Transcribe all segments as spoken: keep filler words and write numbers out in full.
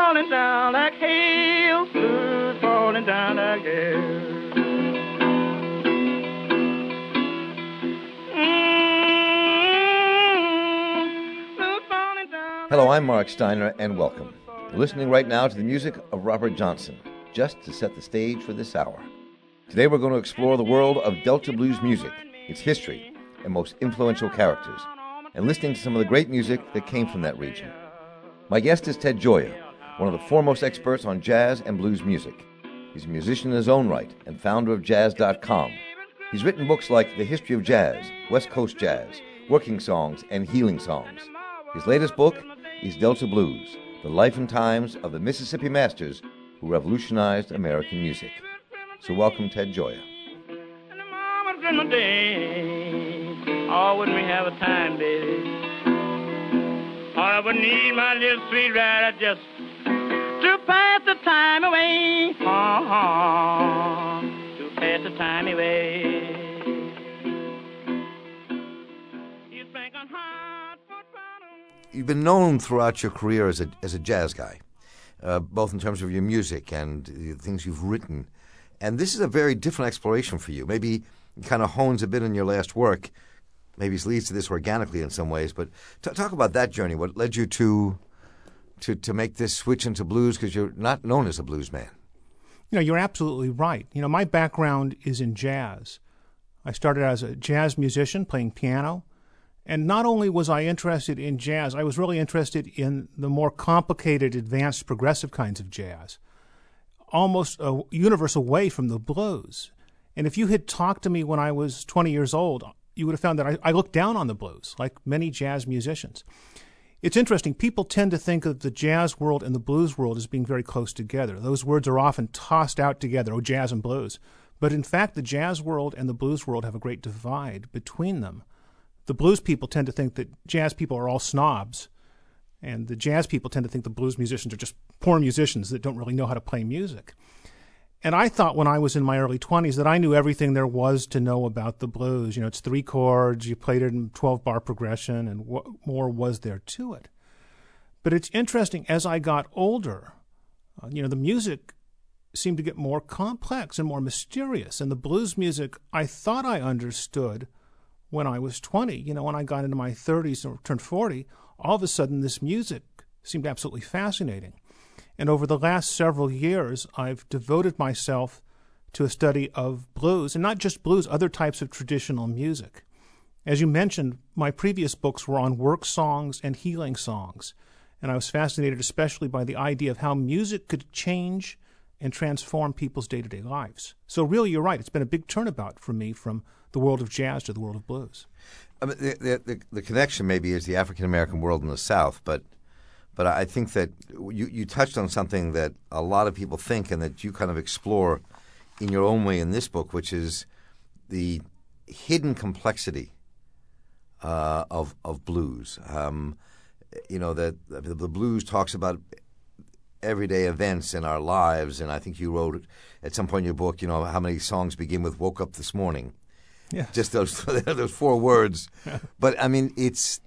falling down like hail, blues falling down like hail. Hello, I'm Mark Steiner, and welcome. You're listening right now to the music of Robert Johnson, just to set the stage for this hour. Today we're going to explore the world of Delta blues music, its history, and most influential characters, and listening to some of the great music that came from that region. My guest is Ted Gioia, one of the foremost experts on jazz and blues music. He's a musician in his own right and founder of jazz dot com. He's written books like The History of Jazz, West Coast Jazz, Working Songs, and Healing Songs. His latest book is Delta Blues, the life and times of the Mississippi Masters who revolutionized American music. So welcome, Ted Gioia. Oh, wouldn't we have a time, baby? Oh, I would need my little sweet rider just to pass the time away. Oh, to pass the time away. You've been known throughout your career as a as a jazz guy, uh, both in terms of your music and the things you've written. And this is a very different exploration for you. Maybe it kind of hones a bit in your last work. Maybe it leads to this organically in some ways. But t- talk about that journey. What led you to to to make this switch into blues? Because you're not known as a blues man. You know, you're absolutely right. You know, my background is in jazz. I started as a jazz musician playing piano. And not only was I interested in jazz, I was really interested in the more complicated, advanced, progressive kinds of jazz, almost a universe away from the blues. And if you had talked to me when I was twenty years old, you would have found that I, I looked down on the blues, like many jazz musicians. It's interesting. People tend to think of the jazz world and the blues world as being very close together. Those words are often tossed out together, oh, jazz and blues. But in fact, the jazz world and the blues world have a great divide between them. The blues people tend to think that jazz people are all snobs, and the jazz people tend to think the blues musicians are just poor musicians that don't really know how to play music. And I thought when I was in my early twenties that I knew everything there was to know about the blues. You know, it's three chords, you played it in twelve-bar progression, and what more was there to it? But it's interesting, as I got older, uh, you know, the music seemed to get more complex and more mysterious, and the blues music I thought I understood when I was twenty, you know, when I got into my thirties or turned forty, all of a sudden this music seemed absolutely fascinating. And over the last several years, I've devoted myself to a study of blues, and not just blues, other types of traditional music. As you mentioned, my previous books were on work songs and healing songs, and I was fascinated especially by the idea of how music could change and transform people's day-to-day lives. So really, you're right. It's been a big turnabout for me from the world of jazz to the world of blues. I mean, the, the, the connection maybe is the African-American world in the South, but but I think that you, you touched on something that a lot of people think and that you kind of explore in your own way in this book, which is the hidden complexity uh, of of blues. Um, you know, that the, the blues talks about everyday events in our lives, and I think you wrote at some point in your book, you know, how many songs begin with "woke up this morning." Yeah, just those those four words. But I mean, it's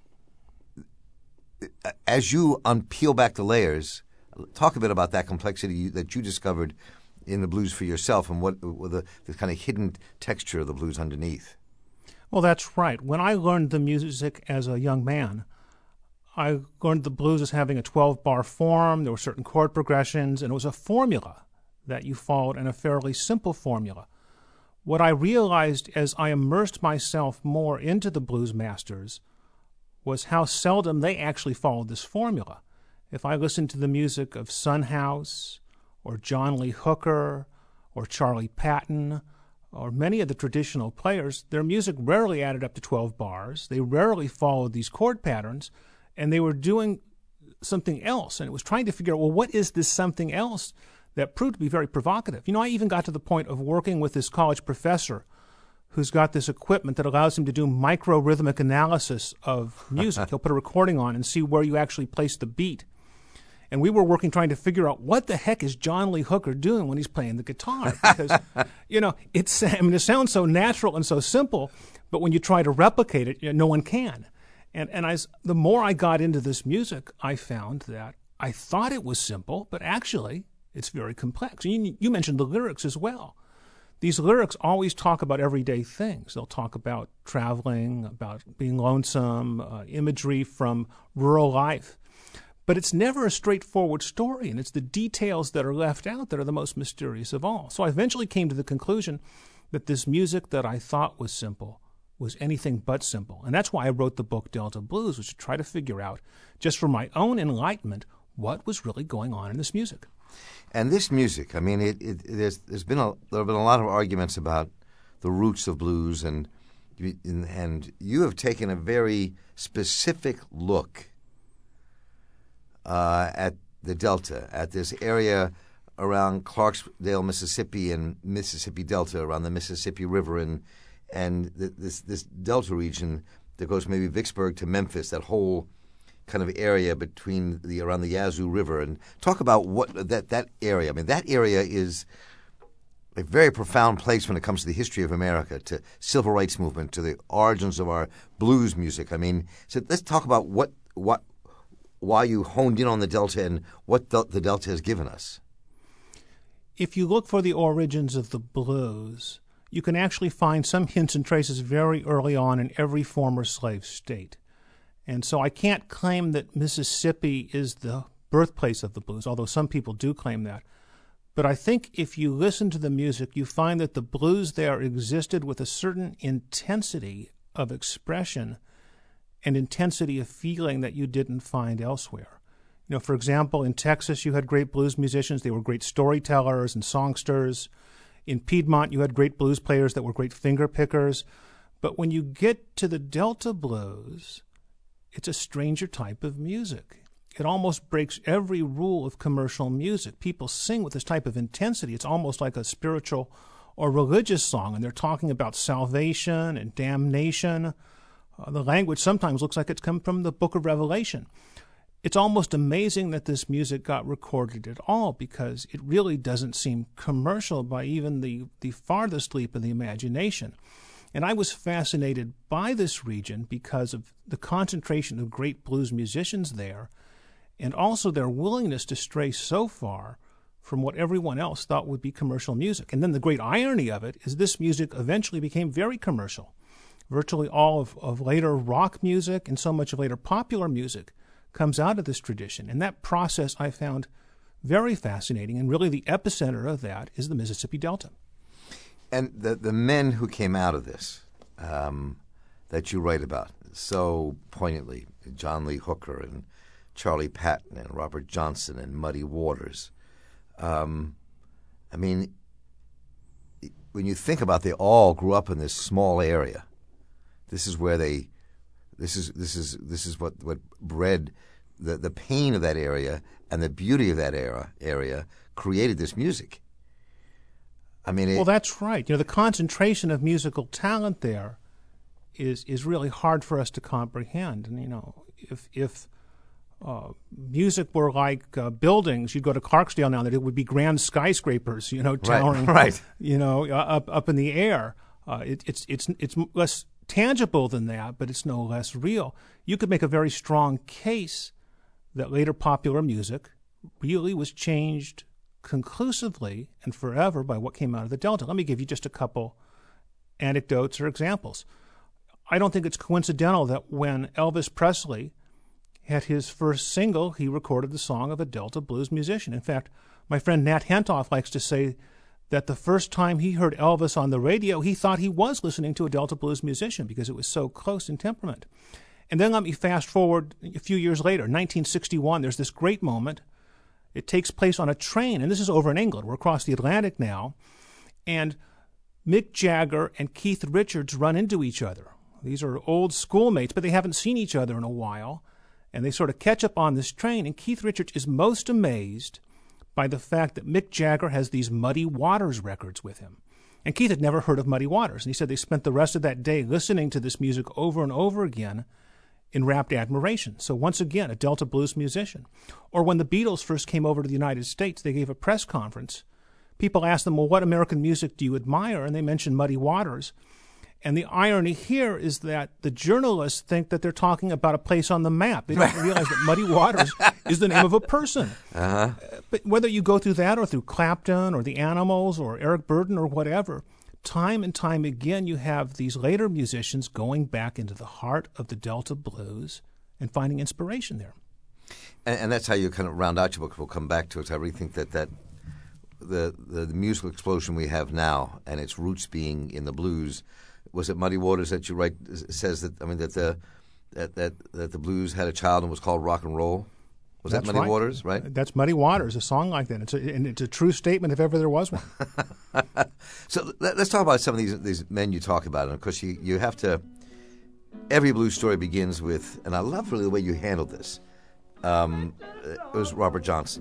as you unpeel back the layers. Talk a bit about that complexity that you discovered in the blues for yourself, and what, what the, the kind of hidden texture of the blues underneath. Well, that's right. When I learned the music as a young man, I learned the blues as having a twelve-bar form. There were certain chord progressions, and it was a formula that you followed, and a fairly simple formula. What I realized as I immersed myself more into the blues masters was how seldom they actually followed this formula. If I listened to the music of Son House or John Lee Hooker or Charlie Patton or many of the traditional players, their music rarely added up to twelve bars. They rarely followed these chord patterns, and they were doing something else. And it was trying to figure out, well, what is this something else that proved to be very provocative? You know, I even got to the point of working with this college professor who's got this equipment that allows him to do micro-rhythmic analysis of music. He'll put a recording on and see where you actually place the beat. And we were working trying to figure out what the heck is John Lee Hooker doing when he's playing the guitar. Because, you know, it's, I mean, it sounds so natural and so simple, but when you try to replicate it, you know, no one can. And and I, the more I got into this music, I found that I thought it was simple, but actually it's very complex. You, you mentioned the lyrics as well. These lyrics always talk about everyday things. They'll talk about traveling, about being lonesome, uh, imagery from rural life. But it's never a straightforward story, and it's the details that are left out that are the most mysterious of all. So I eventually came to the conclusion that this music that I thought was simple was anything but simple. And that's why I wrote the book Delta Blues, was to try to figure out, just for my own enlightenment, what was really going on in this music. And this music, I mean, it, it, there's there's been a there have been a lot of arguments about the roots of blues, and and you have taken a very specific look uh, at the Delta, at this area around Clarksdale, Mississippi, and Mississippi Delta, around the Mississippi River, and and the, this this Delta region that goes maybe Vicksburg to Memphis, that whole kind of area between the around the Yazoo River, and talk about what that that area. I mean, that area is a very profound place when it comes to the history of America, to civil rights movement, to the origins of our blues music. I mean, so let's talk about what what why you honed in on the Delta and what the, the Delta has given us. If you look for the origins of the blues, you can actually find some hints and traces very early on in every former slave state. And so I can't claim that Mississippi is the birthplace of the blues, although some people do claim that. But I think if you listen to the music, you find that the blues there existed with a certain intensity of expression and intensity of feeling that you didn't find elsewhere. You know, for example, in Texas, you had great blues musicians. They were great storytellers and songsters. In Piedmont, you had great blues players that were great finger pickers. But when you get to the Delta blues, it's a stranger type of music. It almost breaks every rule of commercial music. People sing with this type of intensity. It's almost like a spiritual or religious song, and they're talking about salvation and damnation. Uh, the language sometimes looks like it's come from the book of Revelation. It's almost amazing that this music got recorded at all, because it really doesn't seem commercial by even the, the farthest leap of the imagination. And I was fascinated by this region because of the concentration of great blues musicians there, and also their willingness to stray so far from what everyone else thought would be commercial music. And then the great irony of it is this music eventually became very commercial. Virtually all of, of later rock music and so much of later popular music comes out of this tradition. And that process I found very fascinating, and really the epicenter of that is the Mississippi Delta. And the the men who came out of this um, that you write about so poignantly, John Lee Hooker and Charlie Patton and Robert Johnson and Muddy Waters. Um, I mean, when you think about, they all grew up in this small area. This is where they, this is this is this is what what bred the the pain of that area and the beauty of that era area created this music. I mean, it, well, that's right. You know, the concentration of musical talent there is is really hard for us to comprehend. And you know, if if uh, music were like uh, buildings, you'd go to Clarksdale now, that it would be grand skyscrapers, you know, towering, right, right. you know, uh, up up in the air. Uh, it, it's it's it's less tangible than that, but it's no less real. You could make a very strong case that later popular music really was changed conclusively and forever by what came out of the Delta. Let me give you just a couple anecdotes or examples. I don't think it's coincidental that when Elvis Presley had his first single, he recorded the song of a Delta blues musician. In fact, my friend Nat Hentoff likes to say that the first time he heard Elvis on the radio, he thought he was listening to a Delta blues musician because it was so close in temperament. And then let me fast forward a few years later, nineteen sixty-one, there's this great moment. It takes place on a train, and this is over in England. We're across the Atlantic now, and Mick Jagger and Keith Richards run into each other. These are old schoolmates, but they haven't seen each other in a while, and they sort of catch up on this train, and Keith Richards is most amazed by the fact that Mick Jagger has these Muddy Waters records with him. And Keith had never heard of Muddy Waters, and he said they spent the rest of that day listening to this music over and over again in rapt admiration. So once again, a Delta blues musician. Or when the Beatles first came over to the United States, they gave a press conference. People asked them, well, what American music do you admire? And they mentioned Muddy Waters. And the irony here is that the journalists think that they're talking about a place on the map. They don't realize that Muddy Waters is the name of a person. Uh-huh. But whether you go through that or through Clapton or the Animals or Eric Burdon or whatever, time and time again you have these later musicians going back into the heart of the Delta blues and finding inspiration there. And, and that's how you kind of round out your book. We'll come back to it. I really think that, that the, the the musical explosion we have now and its roots being in the blues. Was it Muddy Waters that you write says that I mean that the that, that that the blues had a child and was called rock and roll? Was That's that Muddy right. Waters, right? That's Muddy Waters, a song like that. It's a, and it's a true statement if ever there was one. So let, let's talk about some of these these men you talk about, and of course you you have to. Every blues story begins with, and I love really the way you handled this. Um, it was Robert Johnson.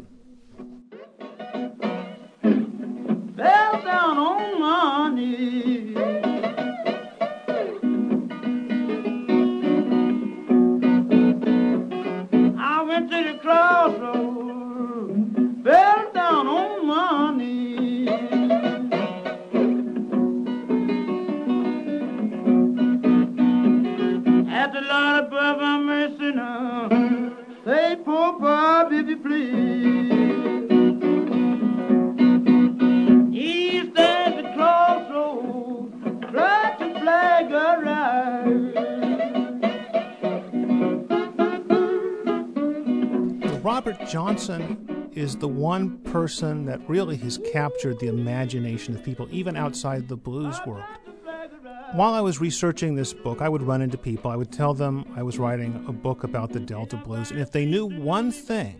Fell down on my knees. I went to the crossroads, fell down on my knees. At the Lord above, I'm mercy now. Say, poor Bob, if you please. He stands at the crossroads, try to flag a ride. Robert Johnson is the one person that really has captured the imagination of people, even outside the blues world. While I was researching this book, I would run into people. I would tell them I was writing a book about the Delta blues, and if they knew one thing,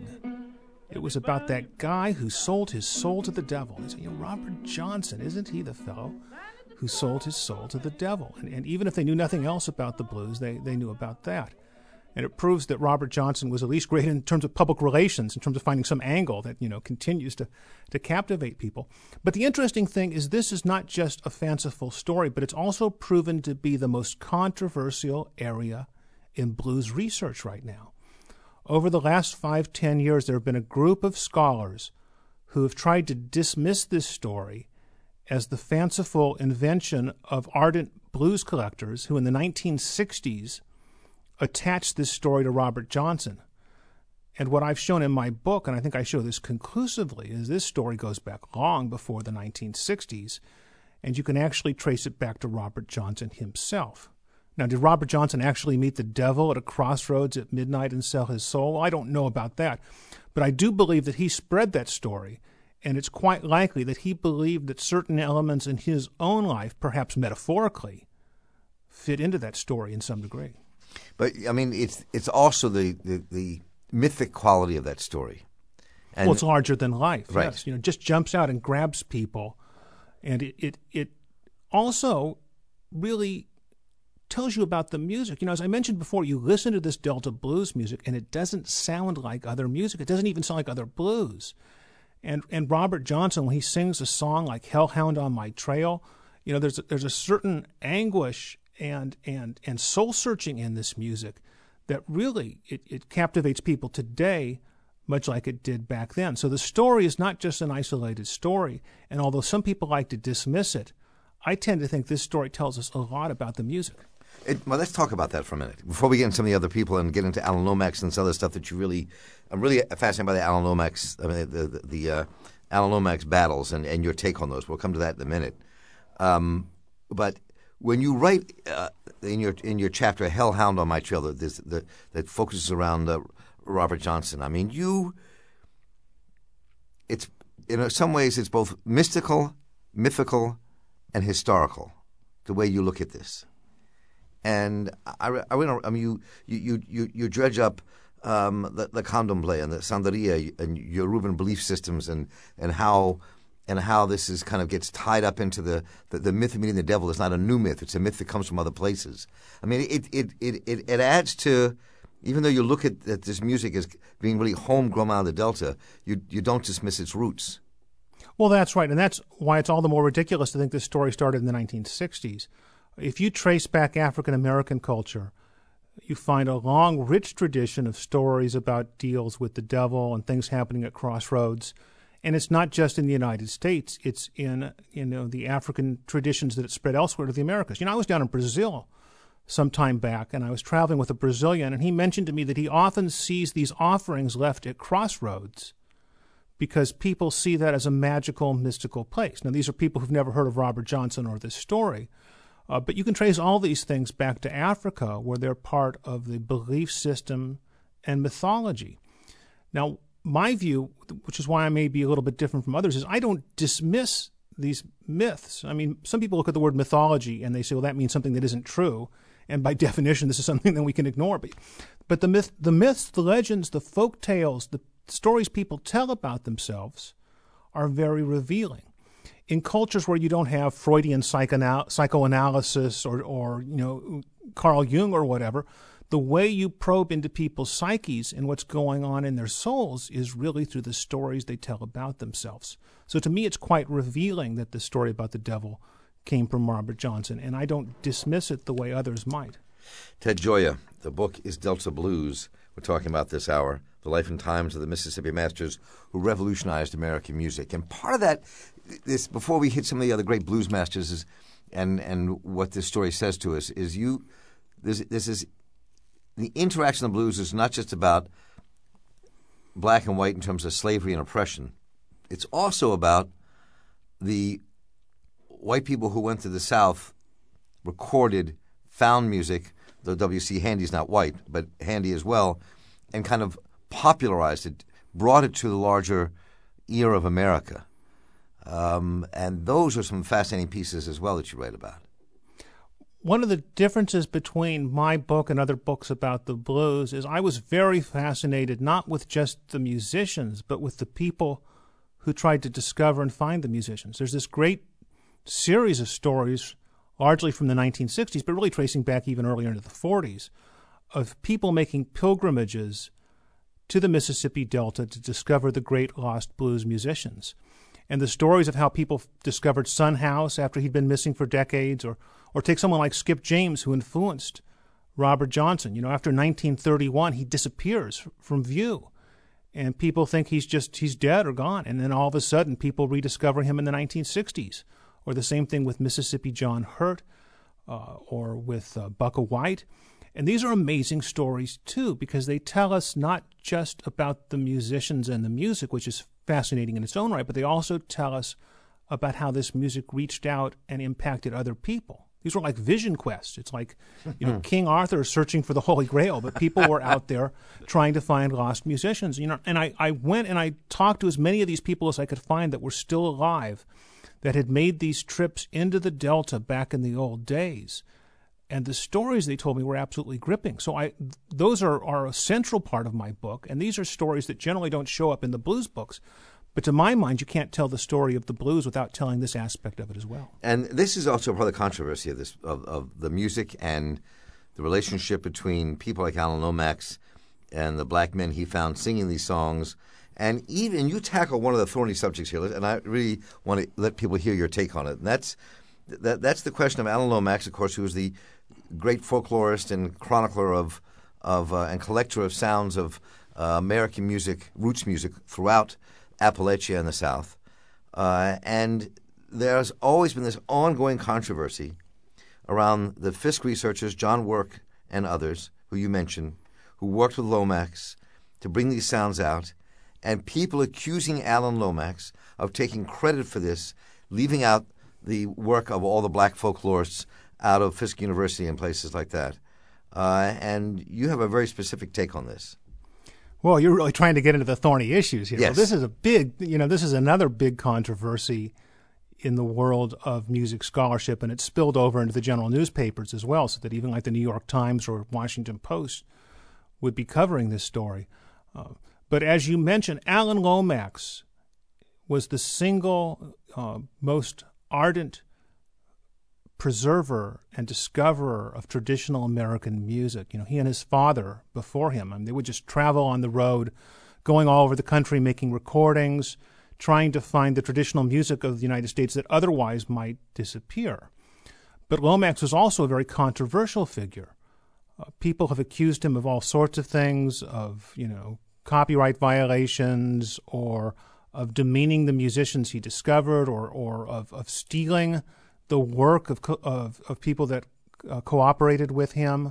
it was about that guy who sold his soul to the devil. They said, you know, Robert Johnson, isn't he the fellow who sold his soul to the devil? And, and even if they knew nothing else about the blues, they, they knew about that. And it proves that Robert Johnson was at least great in terms of public relations, in terms of finding some angle that, you know, continues to, to captivate people. But the interesting thing is this is not just a fanciful story, but it's also proven to be the most controversial area in blues research right now. Over the last five, ten years, there have been a group of scholars who have tried to dismiss this story as the fanciful invention of ardent blues collectors who in the nineteen sixties attached this story to Robert Johnson. And what I've shown in my book, and I think I show this conclusively, is this story goes back long before the nineteen sixties, and you can actually trace it back to Robert Johnson himself. Now, did Robert Johnson actually meet the devil at a crossroads at midnight and sell his soul? I don't know about that. But I do believe that he spread that story, and it's quite likely that he believed that certain elements in his own life, perhaps metaphorically, fit into that story in some degree. But, I mean, it's it's also the, the, the mythic quality of that story. And well, it's larger than life. Right. Yes. You know, just jumps out and grabs people. And it, it, it also really tells you about the music. You know, as I mentioned before, you listen to this Delta blues music, and it doesn't sound like other music. It doesn't even sound like other blues. And and Robert Johnson, when he sings a song like Hellhound on My Trail, you know, there's a, there's a certain anguish and and and soul searching in this music that really it, it captivates people today much like it did back then. So the story is not just an isolated story, and although some people like to dismiss it, I tend to think this story tells us a lot about the music. It, well, let's talk about that for a minute before we get into some of the other people and get into Alan Lomax and some other stuff that you really. I'm really fascinated by the Alan Lomax, I mean, the the, the uh, Alan Lomax battles and, and your take on those. We'll come to that in a minute. Um, but when you write uh, in your in your chapter "Hellhound on My Trail," that the, that focuses around uh, Robert Johnson, I mean, you. It's in some ways it's both mystical, mythical, and historical. The way you look at this. And I, I, I mean, you you you you dredge up um, the, the candomblé and the santeria and your Reuben belief systems and, and how and how this is kind of gets tied up into the, the, the myth of meeting the devil. It's not a new myth; it's a myth that comes from other places. I mean, it it it it, it adds to, even though you look at, at this music as being really homegrown out of the Delta, you you don't dismiss its roots. Well, that's right, and that's why it's all the more ridiculous to think this story started in the nineteen sixties. If you trace back African-American culture, you find a long, rich tradition of stories about deals with the devil and things happening at crossroads. And it's not just in the United States. It's in, you know, the African traditions that it spread elsewhere to the Americas. You know, I was down in Brazil some time back, and I was traveling with a Brazilian, and he mentioned to me that he often sees these offerings left at crossroads because people see that as a magical, mystical place. Now, these are people who've never heard of Robert Johnson or this story, uh, but you can trace all these things back to Africa, where they're part of the belief system and mythology. Now, my view, which is why I may be a little bit different from others, is I don't dismiss these myths. I mean, some people look at the word mythology and they say, well, that means something that isn't true. And by definition, this is something that we can ignore. But, but the myth, the myths, the legends, the folk tales, the stories people tell about themselves are very revealing. In cultures where you don't have Freudian psychoanal- psychoanalysis or, or, you know, Carl Jung or whatever, the way you probe into people's psyches and what's going on in their souls is really through the stories they tell about themselves. So to me, it's quite revealing that the story about the devil came from Robert Johnson, and I don't dismiss it the way others might. Ted Gioia, the book is Delta Blues. We're talking about this hour, the life and times of the Mississippi Masters who revolutionized American music. And part of that, this before we hit some of the other great blues masters, is, and and what this story says to us is you. This this is the interaction of blues is not just about black and white in terms of slavery and oppression. It's also about the white people who went to the South, recorded, found music, though W C Handy's not white, but Handy as well, and kind of popularized it, brought it to the larger ear of America. Um, and those are some fascinating pieces as well that you write about. One of the differences between my book and other books about the blues is I was very fascinated not with just the musicians, but with the people who tried to discover and find the musicians. There's this great series of stories, largely from the nineteen sixties, but really tracing back even earlier into the forties, of people making pilgrimages to the Mississippi Delta to discover the great lost blues musicians. And the stories of how people discovered Son House after he'd been missing for decades, or or take someone like Skip James, who influenced Robert Johnson. You know, after nineteen thirty-one, he disappears from view, and people think he's just he's dead or gone. And then all of a sudden, people rediscover him in the nineteen sixties. Or the same thing with Mississippi John Hurt, uh, or with uh, Bukka White. And these are amazing stories, too, because they tell us not just about the musicians and the music, which is fascinating in its own right, but they also tell us about how this music reached out and impacted other people. These were like vision quests. It's like, you know, King Arthur searching for the Holy Grail, but people were out there trying to find lost musicians. You know, and I, I went and I talked to as many of these people as I could find that were still alive, that had made these trips into the Delta back in the old days. And the stories they told me were absolutely gripping. So I, those are, are a central part of my book, and these are stories that generally don't show up in the blues books. But to my mind, you can't tell the story of the blues without telling this aspect of it as well. And this is also part of the controversy of this of, of the music and the relationship between people like Alan Lomax and the black men he found singing these songs. And even you tackle one of the thorny subjects here, and I really want to let people hear your take on it. And that's that, that's the question of Alan Lomax, of course, who was the great folklorist and chronicler of of uh, and collector of sounds of uh, American music, roots music throughout Appalachia and the South. Uh, and there's always been this ongoing controversy around the Fisk researchers, John Work and others, who you mentioned, who worked with Lomax to bring these sounds out, and people accusing Alan Lomax of taking credit for this, leaving out the work of all the black folklorists out of Fisk University and places like that. Uh, and you have a very specific take on this. Well, you're really trying to get into the thorny issues here. Yes. Well, this is a big, you know, this is another big controversy in the world of music scholarship, and it's spilled over into the general newspapers as well, so that even like the New York Times or Washington Post would be covering this story. Uh, but as you mentioned, Alan Lomax was the single uh, most ardent preserver and discoverer of traditional American music. You know, he and his father before him, I mean, they would just travel on the road, going all over the country, making recordings, trying to find the traditional music of the United States that otherwise might disappear. But Lomax was also a very controversial figure. Uh, people have accused him of all sorts of things, of, you know, copyright violations or of demeaning the musicians he discovered, or or of, of stealing the work of co- of, of people that uh, cooperated with him.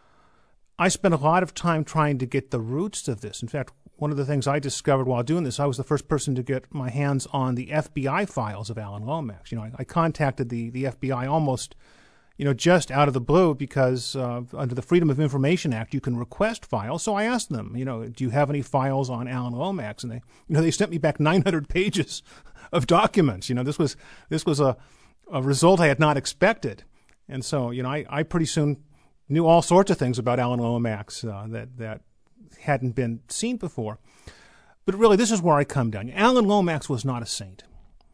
I spent a lot of time trying to get the roots of this. In fact, one of the things I discovered while doing this, I was the first person to get my hands on the F B I files of Alan Lomax. You know, I, I contacted the, the F B I almost, you know, just out of the blue because uh, under the Freedom of Information Act, you can request files. So I asked them, you know, do you have any files on Alan Lomax? And they, you know, they sent me back nine hundred pages of documents. You know, this was this was a, a result I had not expected. And so, you know, I, I pretty soon knew all sorts of things about Alan Lomax uh, that that hadn't been seen before. But really, this is where I come down. Alan Lomax was not a saint.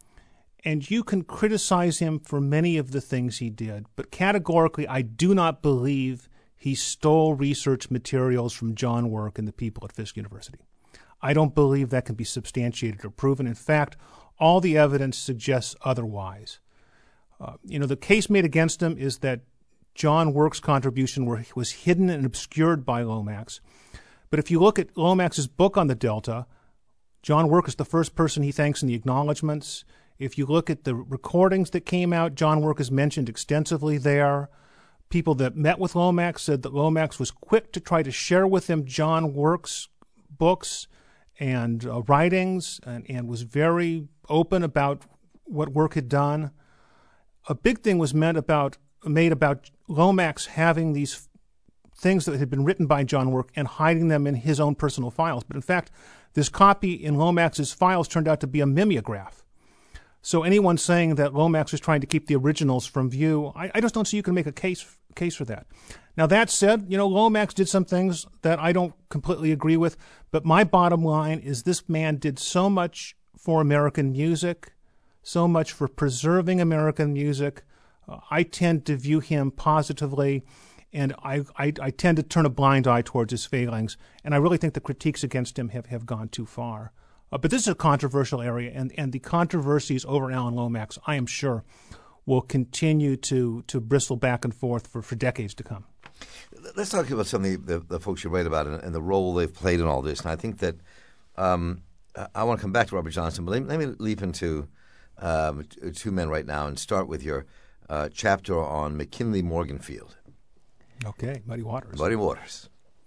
And you can criticize him for many of the things he did, but categorically, I do not believe he stole research materials from John Work and the people at Fisk University. I don't believe that can be substantiated or proven. In fact, all the evidence suggests otherwise. Uh, you know, the case made against him is that John Work's contribution were, was hidden and obscured by Lomax. But if you look at Lomax's book on the Delta, John Work is the first person he thanks in the acknowledgments. If you look at the recordings that came out, John Work is mentioned extensively there. People that met with Lomax said that Lomax was quick to try to share with them John Work's books and uh, writings, and, and was very open about what Work had done. A big thing was meant about made about Lomax having these things that had been written by John Work and hiding them in his own personal files. But in fact, this copy in Lomax's files turned out to be a mimeograph. So anyone saying that Lomax was trying to keep the originals from view, I, I just don't see you can make a case case for that. Now, that said, you know, Lomax did some things that I don't completely agree with, but my bottom line is this man did so much for American music, so much for preserving American music. Uh, I tend to view him positively, and I, I, I tend to turn a blind eye towards his failings, and I really think the critiques against him have, have gone too far. Uh, but this is a controversial area, and, and the controversies over Alan Lomax, I am sure, will continue to, to bristle back and forth for, for decades to come. Let's talk about some of the, the, the folks you write about and, and the role they've played in all this. And I think that um, I want to come back to Robert Johnson, but let, let me leap into um, two men right now and start with your uh, chapter on McKinley Morganfield. Okay, Muddy Waters. Muddy Waters,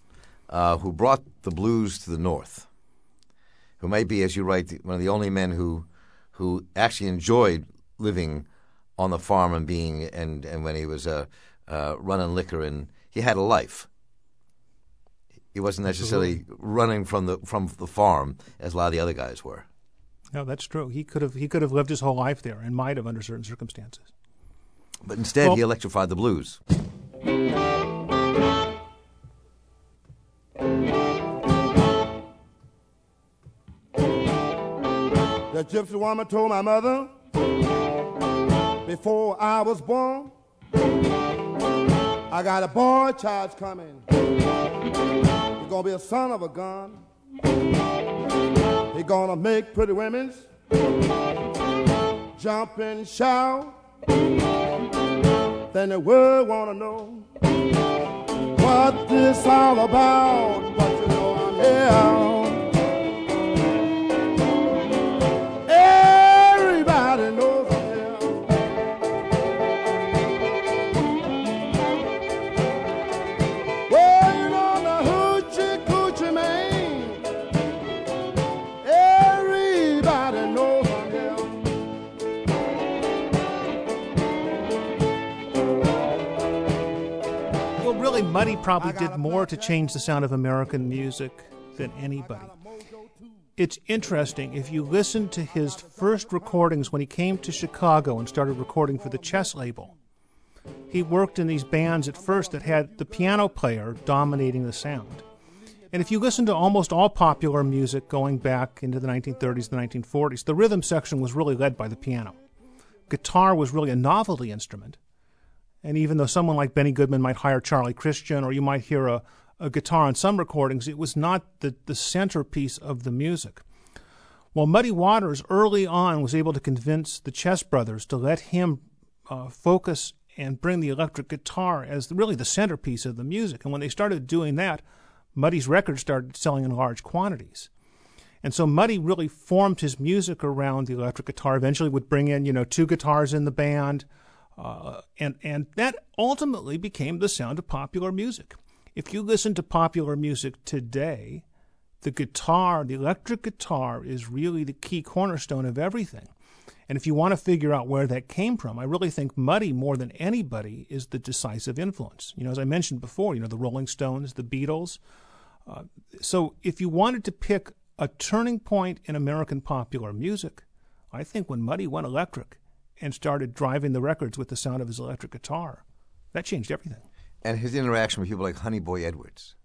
uh, who brought the blues to the North, who may be, as you write, one of the only men who who actually enjoyed living on the farm and being, and, and when he was uh, uh, running liquor, and he had a life. He wasn't necessarily Absolutely. running from the from the farm as a lot of the other guys were. No, that's true. He could have he could have lived his whole life there and might have under certain circumstances. But instead, well, he electrified the blues. The gypsy woman told my mother before I was born, I got a boy child's coming. He's gonna be a son of a gun. He's gonna make pretty women jump and shout. Then the world wanna know what this all about. But you know I'm here. Muddy probably did more to change the sound of American music than anybody. It's interesting, if you listen to his first recordings when he came to Chicago and started recording for the Chess label, he worked in these bands at first that had the piano player dominating the sound. And if you listen to almost all popular music going back into the nineteen thirties, the nineteen forties, the rhythm section was really led by the piano. Guitar was really a novelty instrument. And even though someone like Benny Goodman might hire Charlie Christian, or you might hear a, a guitar on some recordings, it was not the, the centerpiece of the music. Well, Muddy Waters early on was able to convince the Chess Brothers to let him uh, focus and bring the electric guitar as the, really the centerpiece of the music. And when they started doing that, Muddy's records started selling in large quantities. And so Muddy really formed his music around the electric guitar, eventually would bring in, you know, two guitars in the band, uh, and, and that ultimately became the sound of popular music. If you listen to popular music today, the guitar, the electric guitar, is really the key cornerstone of everything. And if you want to figure out where that came from, I really think Muddy, more than anybody, is the decisive influence. You know, as I mentioned before, you know, the Rolling Stones, the Beatles. Uh, so if you wanted to pick a turning point in American popular music, I think when Muddy went electric and started driving the records with the sound of his electric guitar, that changed everything. And his interaction with people like Honey Boy Edwards.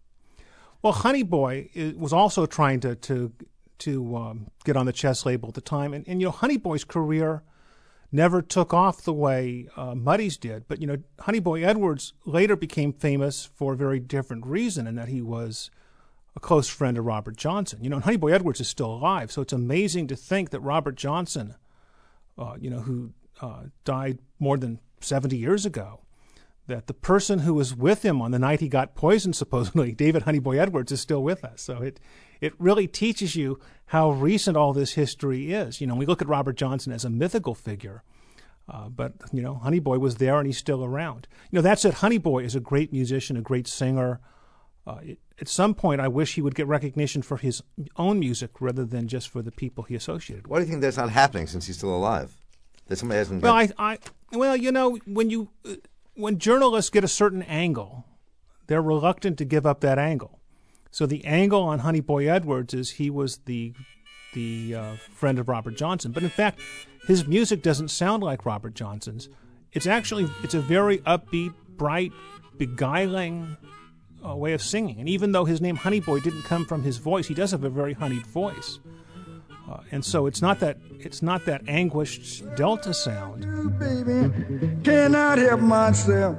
Well, Honey Boy was also trying to to to um, get on the Chess label at the time, and, and you know, Honey Boy's career never took off the way uh, Muddy's did. But you know, Honey Boy Edwards later became famous for a very different reason, in that he was a close friend of Robert Johnson. You know, and Honey Boy Edwards is still alive, so it's amazing to think that Robert Johnson, uh, you know, who uh, died more than seventy years ago, that the person who was with him on the night he got poisoned, supposedly, David Honey Boy Edwards, is still with us. So it it really teaches you how recent all this history is. You know, we look at Robert Johnson as a mythical figure, uh, but, you know, Honey Boy was there and he's still around. You know, that said, Honey Boy is a great musician, a great singer. Uh, it, at some point, I wish he would get recognition for his own music rather than just for the people he associated with. Why do you think that's not happening since he's still alive? That somebody hasn't... Well, I, I, well, you know, when you... Uh, When journalists get a certain angle, they're reluctant to give up that angle. So the angle on Honey Boy Edwards is he was the the uh, friend of Robert Johnson. But in fact, his music doesn't sound like Robert Johnson's. It's actually, it's a very upbeat, bright, beguiling uh, way of singing. And even though his name Honey Boy didn't come from his voice, he does have a very honeyed voice. Uh, and so it's not that it's not that anguished Delta sound. You, baby, cannot help myself.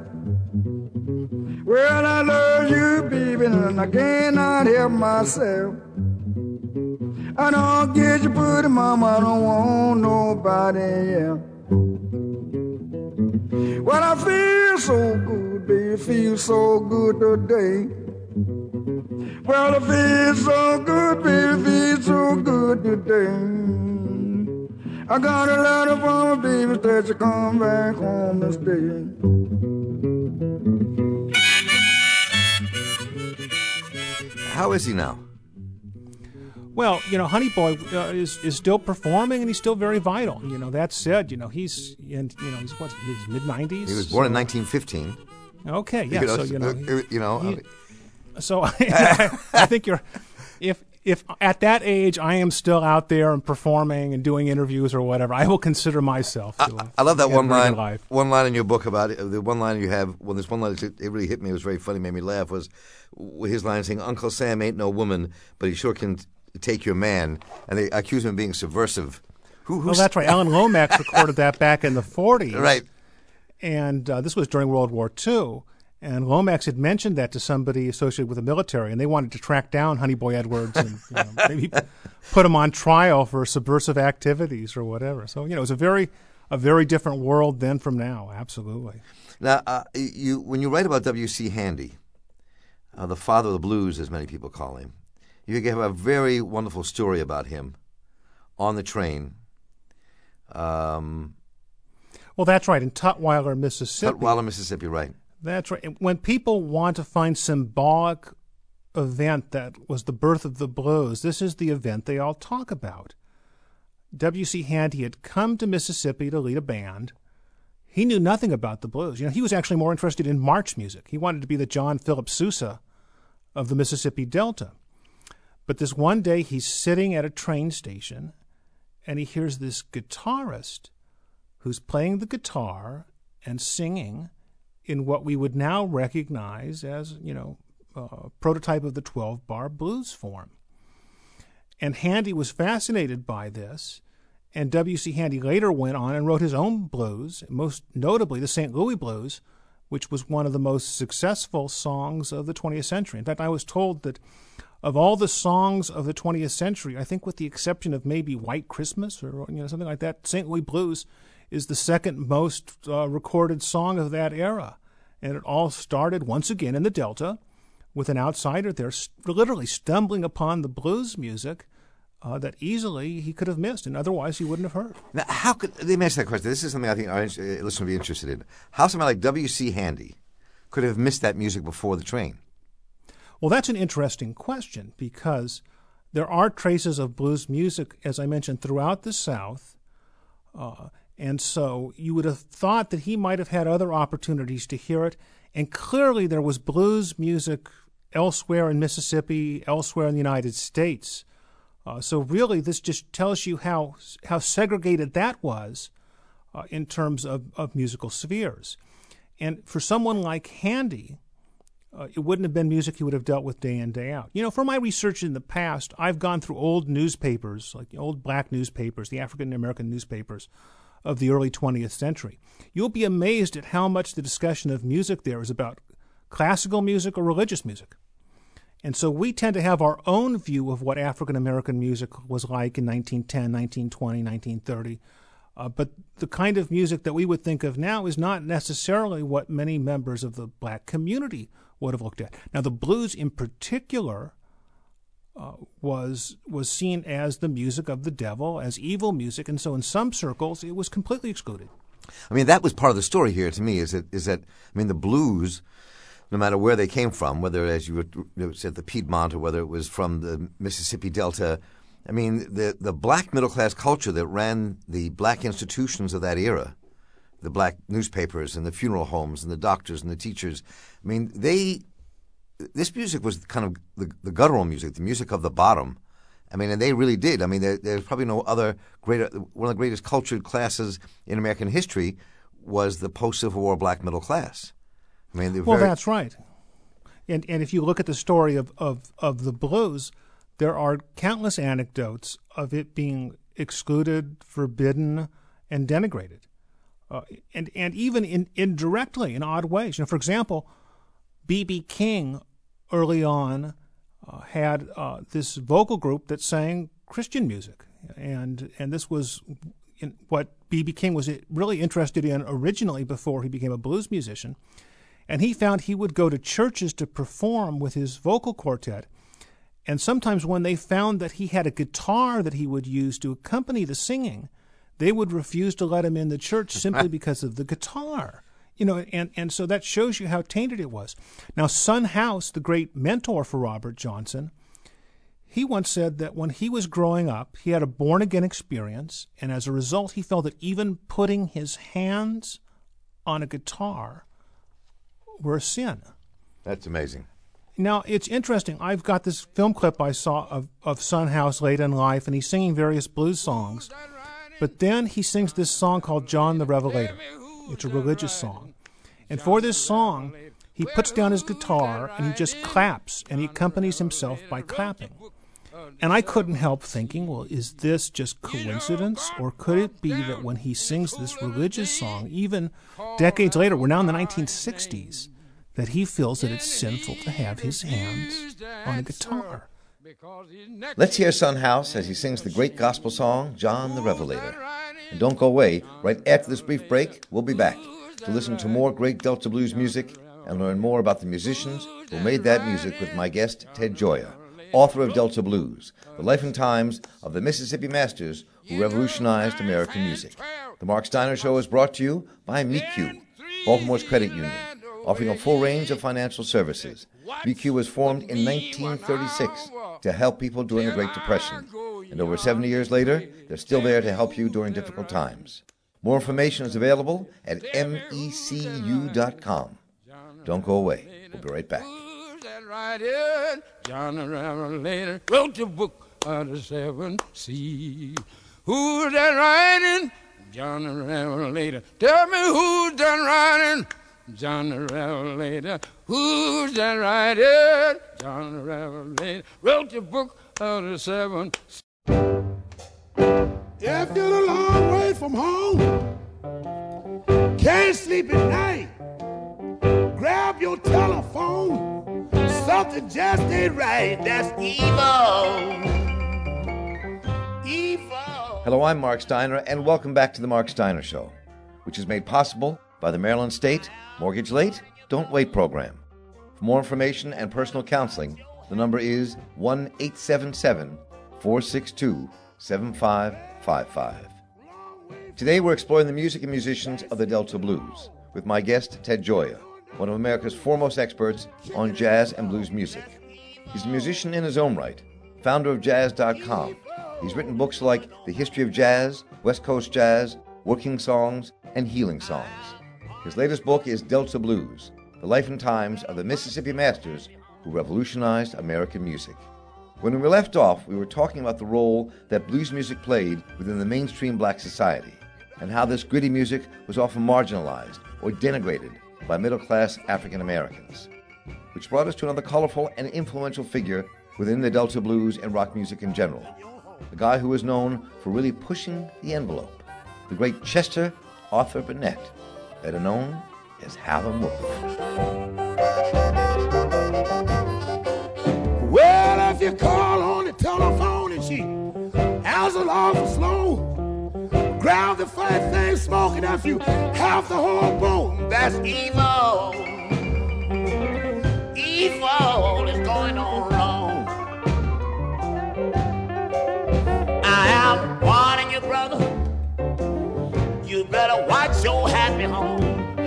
Well, I love you, baby, and I cannot help myself. I don't get you pretty, mama, I don't want nobody else. Well, I feel so good, baby, feel so good today. Well, it feels so good, baby, feels so good today. I got a letter from my baby that you come back home to stay. How is he now? Well, you know, Honey Boy uh, is is still performing and he's still very vital. You know, that said, you know, he's in, you know, he's what, his mid nineties. He was born so, in nineteen fifteen. Okay, yeah. You know, so you know, he, you know. he, I mean, so I, I think you're, if if at that age I am still out there and performing and doing interviews or whatever, I will consider myself. To, I, I love that one line. Life. One line in your book about it. The one line you have. Well, there's one line that it really hit me. It was very funny. Made me laugh. Was his line saying, "Uncle Sam ain't no woman, but he sure can take your man." And they accuse him of being subversive. Who? Well, that's right. Alan Lomax recorded that back in the forties. Right. And uh, this was during World War Two. And Lomax had mentioned that to somebody associated with the military, and they wanted to track down Honey Boy Edwards and you know, maybe put him on trial for subversive activities or whatever. So, you know, it was a very, a very different world then from now. Absolutely. Now, uh, you when you write about W C Handy, uh, the father of the blues, as many people call him, you have a very wonderful story about him on the train. Um, well, that's right, in Tutwiler, Mississippi. Tutwiler, Mississippi, right. That's right. When people want to find symbolic event that was the birth of the blues, this is the event they all talk about. W C Handy had come to Mississippi to lead a band. He knew nothing about the blues. You know, he was actually more interested in march music. He wanted to be the John Philip Sousa of the Mississippi Delta. But this one day he's sitting at a train station and he hears this guitarist who's playing the guitar and singing in what we would now recognize as, you know, a prototype of the twelve-bar blues form. And Handy was fascinated by this, and W C Handy later went on and wrote his own blues, most notably the Saint Louis Blues, which was one of the most successful songs of the twentieth century. In fact, I was told that of all the songs of the twentieth century, I think with the exception of maybe White Christmas or you know something like that, Saint Louis Blues is the second most uh, recorded song of that era. And it all started once again in the Delta with an outsider there st- literally stumbling upon the blues music uh, that easily he could have missed, and otherwise he wouldn't have heard. Now, how could, let me ask that question. This is something I think our listeners would be interested in. How somebody like W C Handy could have missed that music before the train? Well, that's an interesting question, because there are traces of blues music, as I mentioned, throughout the South. Uh, and so you would have thought that he might have had other opportunities to hear it. And clearly there was blues music elsewhere in Mississippi, elsewhere in the United States. Uh, so really this just tells you how how segregated that was uh, in terms of, of musical spheres. And for someone like Handy, uh, it wouldn't have been music he would have dealt with day in, day out. You know, for my research in the past, I've gone through old newspapers, like old black newspapers, the African-American newspapers of the early twentieth century. You'll be amazed at how much the discussion of music there is about classical music or religious music. And so we tend to have our own view of what African-American music was like in nineteen ten, nineteen twenty, nineteen thirty. Uh, but the kind of music that we would think of now is not necessarily what many members of the black community would have looked at. Now, the blues in particular uh, was was seen as the music of the devil, as evil music, and so in some circles it was completely excluded. I mean, that was part of the story here to me, is that, is that I mean, the blues, no matter where they came from, whether, as you said, the Piedmont, or whether it was from the Mississippi Delta, I mean, the, the black middle-class culture that ran the black institutions of that era, the black newspapers and the funeral homes and the doctors and the teachers, I mean, they, this music was kind of the, the guttural music, the music of the bottom. I mean, and they really did. I mean, there, there's probably no other greater, one of the greatest cultured classes in American history was the post-Civil War black middle class. I mean, well, very... that's right. And and if you look at the story of, of, of the blues, there are countless anecdotes of it being excluded, forbidden, and denigrated. Uh, and, and even in, indirectly, in odd ways. You know, for example, B B King early on uh, had uh, this vocal group that sang Christian music. And, and this was in what B B King was really interested in originally before he became a blues musician. And he found he would go to churches to perform with his vocal quartet. And sometimes when they found that he had a guitar that he would use to accompany the singing, they would refuse to let him in the church simply because of the guitar. You know, and, and so that shows you how tainted it was. Now, Son House, the great mentor for Robert Johnson, he once said that when he was growing up, he had a born-again experience, and as a result, he felt that even putting his hands on a guitar were a sin. That's amazing. Now, it's interesting. I've got this film clip I saw of, of Son House late in life, and he's singing various blues songs. But then he sings this song called John the Revelator. It's a religious song. And for this song, he puts down his guitar, and he just claps, and he accompanies himself by clapping. And I couldn't help thinking, well, is this just coincidence? Or could it be that when he sings this religious song, even decades later, we're now in the nineteen sixties, that he feels that it's sinful to have his hands on a guitar? Let's hear Son House as he sings the great gospel song, John the Revelator. And don't go away. Right after this brief break, we'll be back to listen to more great Delta blues music and learn more about the musicians who made that music with my guest, Ted Gioia, author of Delta Blues, the life and times of the Mississippi Masters who revolutionized American music. The Mark Steiner Show is brought to you by M E Q, Baltimore's credit union, offering a full range of financial services. M E Q was formed in nineteen thirty-six to help people during the Great Depression. And over seventy years later, they're still there to help you during difficult times. More information is available at M E C U dot com. Don't go away. We'll be right back. John the Revelator wrote the book of the seven seas. Who's that writing? John the Revelator. Tell me who's that writing? John the Revelator. Who's that writing? John the Revelator wrote the book of the seven seas. If you're a long way from home, can't sleep at night, grab your telephone. Something just ain't right. That's evil. Evil. Hello, I'm Mark Steiner, and welcome back to the Mark Steiner Show, which is made possible by the Maryland State Mortgage Late, Don't Wait program. For more information and personal counseling, the number is one eight seven seven, four six two, seven five five five. Today we're exploring the music and musicians of the Delta Blues with my guest, Ted Gioia, one of America's foremost experts on jazz and blues music. He's a musician in his own right, founder of jazz dot com. He's written books like The History of Jazz, West Coast Jazz, Working Songs, and Healing Songs. His latest book is Delta Blues, The Life and Times of the Mississippi Masters who revolutionized American music. When we left off, we were talking about the role that blues music played within the mainstream black society, and how this gritty music was often marginalized or denigrated by middle-class African Americans. Which brought us to another colorful and influential figure within the Delta Blues and rock music in general, the guy who was known for really pushing the envelope, the great Chester Arthur Burnett, better known as Howlin' Wolf. Well, if you call on the telephone and she answers awful slow, grab the first thing smoking if you have the whole bone. That's evil. Evil is going on wrong. I am warning you, brother. You better watch your happy home.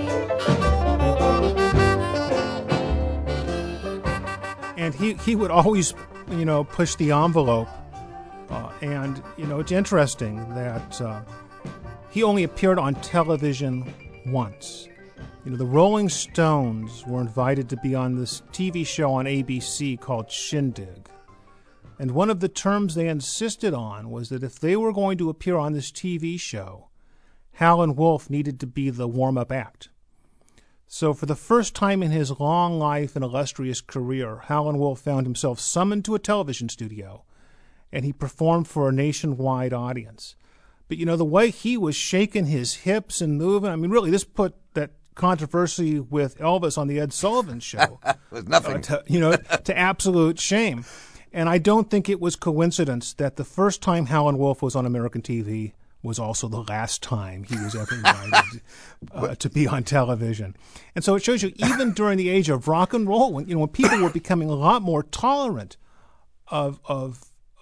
And he, he would always, you know, push the envelope. Uh, and, you know, it's interesting that uh, he only appeared on television once. You know, the Rolling Stones were invited to be on this T V show on A B C called Shindig. And one of the terms they insisted on was that if they were going to appear on this T V show, Howlin' Wolf needed to be the warm-up act. So for the first time in his long life and illustrious career, Howlin' Wolf found himself summoned to a television studio, and he performed for a nationwide audience. But, you know, the way he was shaking his hips and moving, I mean, really, this put that controversy with Elvis on the Ed Sullivan Show, It was nothing. uh, to, you know, to absolute shame. And I don't think it was coincidence that the first time Howlin' Wolf was on American T V was also the last time he was ever invited uh, to be on television. And so it shows you, even during the age of rock and roll, when, you know, when people were becoming a lot more tolerant of of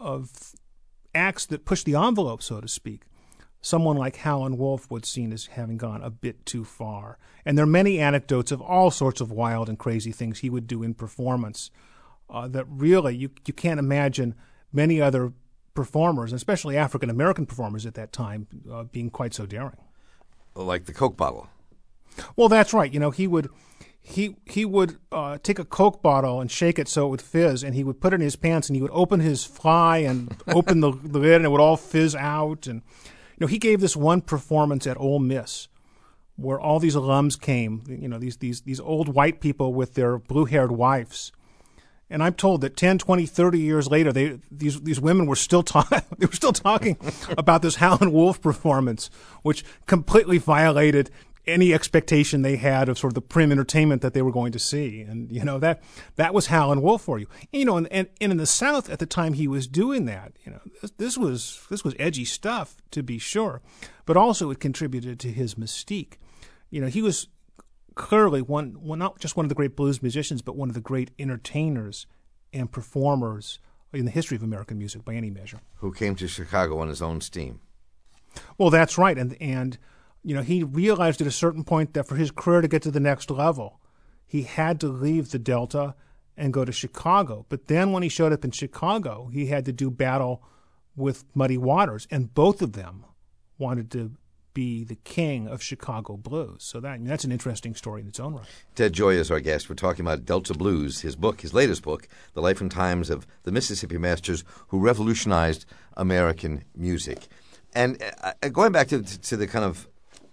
of acts that push the envelope, so to speak, someone like Howlin' Wolf was seen as having gone a bit too far. And there are many anecdotes of all sorts of wild and crazy things he would do in performance uh, that really you you can't imagine many other performers, especially African-American performers at that time, uh, being quite so daring. Like the Coke bottle. Well, that's right. You know, he would he he would uh, take a Coke bottle and shake it so it would fizz, and he would put it in his pants, and he would open his fly and open the, the lid, and it would all fizz out. And you know, he gave this one performance at Ole Miss where all these alums came, you know, these these these old white people with their blue-haired wives. And I'm told that ten, twenty, thirty years later, they these these women were still talking. They were still talking about this Howlin' Wolf performance, which completely violated any expectation they had of sort of the prim entertainment that they were going to see. And you know, that that was Howlin' Wolf for you. And, you know, and, and and in the South at the time he was doing that, you know, this, this was this was edgy stuff, to be sure, but also it contributed to his mystique. You know, he was clearly one, well, not just one of the great blues musicians, but one of the great entertainers and performers in the history of American music by any measure. Who came to Chicago on his own steam. Well, that's right. And, and you know, he realized at a certain point that for his career to get to the next level, he had to leave the Delta and go to Chicago. But then when he showed up in Chicago, he had to do battle with Muddy Waters, and both of them wanted to be the king of Chicago blues. So that I mean, that's an interesting story in its own right. Ted Gioia is our guest. We're talking about Delta Blues, his book, his latest book, The Life and Times of the Mississippi Masters who revolutionized American music. And uh, going back to, to, to the kind of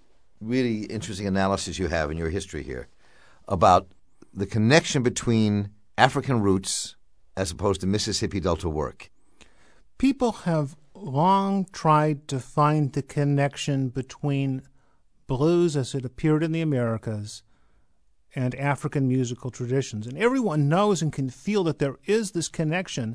really interesting analysis you have in your history here about the connection between African roots as opposed to Mississippi Delta work. People have long tried to find the connection between blues as it appeared in the Americas and African musical traditions. And everyone knows and can feel that there is this connection,